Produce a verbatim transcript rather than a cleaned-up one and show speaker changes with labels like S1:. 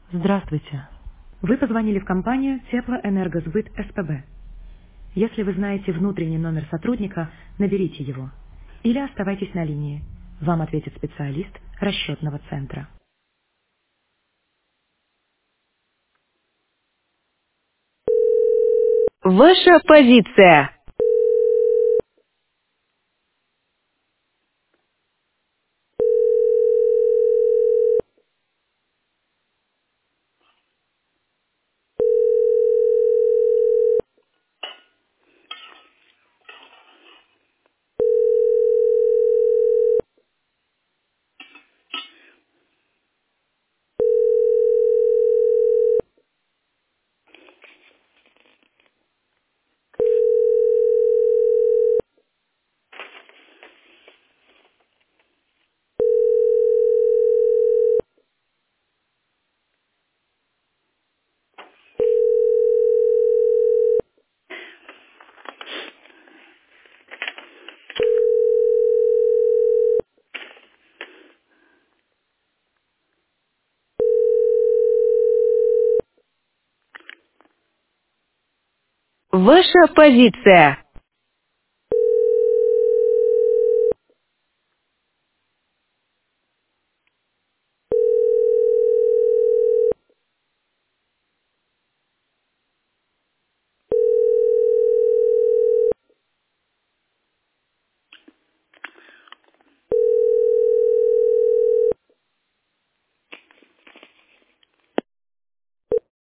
S1: Здравствуйте. Вы позвонили в компанию Теплоэнергосбыт СПБ. Если вы знаете внутренний номер сотрудника, наберите его. Или оставайтесь на линии. Вам ответит специалист расчетного центра.
S2: Ваша позиция. Ваша позиция.